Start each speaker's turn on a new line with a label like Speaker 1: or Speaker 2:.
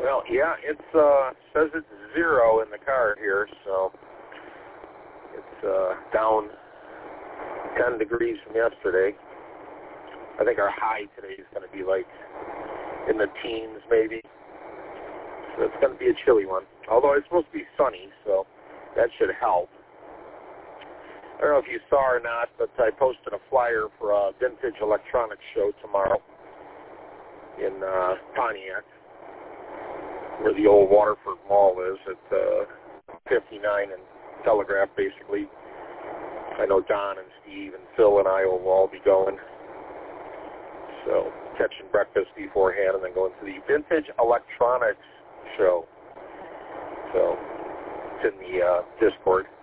Speaker 1: Well, yeah, it says it's 0 in the car here, so it's down 10 degrees from yesterday. I think our high today is going to be like in the teens maybe. So it's going to be a chilly one. Although it's supposed to be sunny, so that should help. I don't know if you saw or not, but I posted a flyer for a vintage electronics show tomorrow in Pontiac, where the old Waterford Mall is at 59 and Telegraph, basically. I know Don and Steve and Phil and I will all be going. So catching breakfast beforehand and then going to the vintage electronics show. So it's in the Discord.